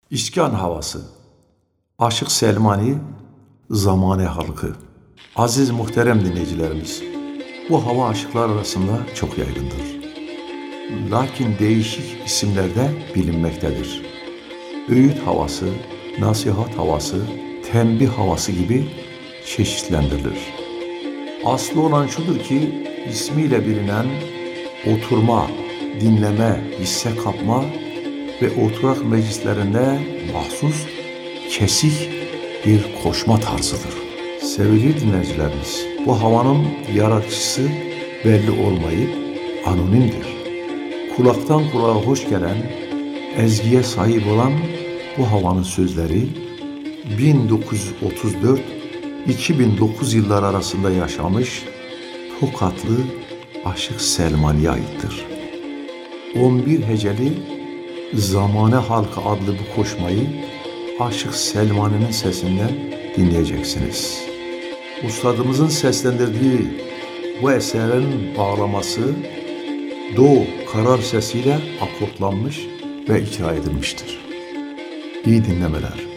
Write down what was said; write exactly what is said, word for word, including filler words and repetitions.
İskan havası, Aşık Selmani, zamane halkı. Aziz muhterem dinleyicilerimiz, bu hava aşıklar arasında çok yaygındır. Lakin değişik isimlerde bilinmektedir. Öğüt havası, nasihat havası, tembih havası gibi çeşitlendirilir. Aslı olan şudur ki, ismiyle bilinen oturma, dinleme, hisse kapma ve oturak meclislerinde mahsus, kesik bir koşma tarzıdır. Sevgili dinleyicilerimiz, bu havanın yaratıcısı belli olmayıp anonimdir. Kulaktan kulağa hoş gelen, ezgiye sahip olan bu havanın sözleri bin dokuz yüz otuz dört iki bin dokuz yıllar arasında yaşamış Tokatlı Aşık Selmani'ye aittir. on bir heceli Zamane Halkı adlı bu koşmayı Aşık Selmani'nin sesinden dinleyeceksiniz. Ustadımızın seslendirdiği bu eserin bağlaması do karar sesiyle akortlanmış ve icra edilmiştir. İyi dinlemeler.